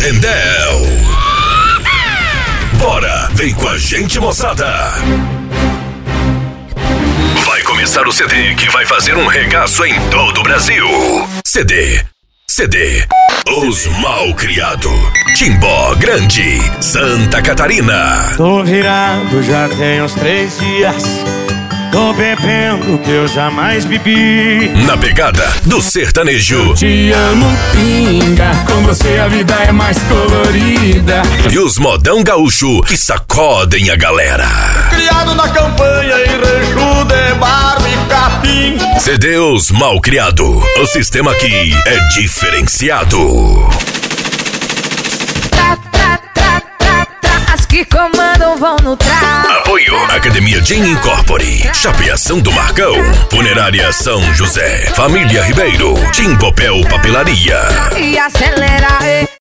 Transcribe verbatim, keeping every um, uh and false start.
Rendel. Bora, vem com a gente, moçada. Vai começar o C D que vai fazer um regaço em todo o Brasil. C D. C D. Os Malcriado. Timbó Grande, Santa Catarina. Tô virado já tem uns três dias. Tô bebendo que eu jamais bebi. Na pegada do sertanejo. Te amo, pinga. Com você a vida é mais colorida. E os modão gaúcho que sacodem a galera. Criado na campanha em rancho de barba e capim. C D Os Malcriado. O sistema aqui é diferenciado. Tra, tra, tra, tra, tra. As que comandam vão no tra. Apoio Academia Gin Incorpore, Chapeação do Marcão, Funerária São José, Família Ribeiro, Timbopel Papelaria. E acelera,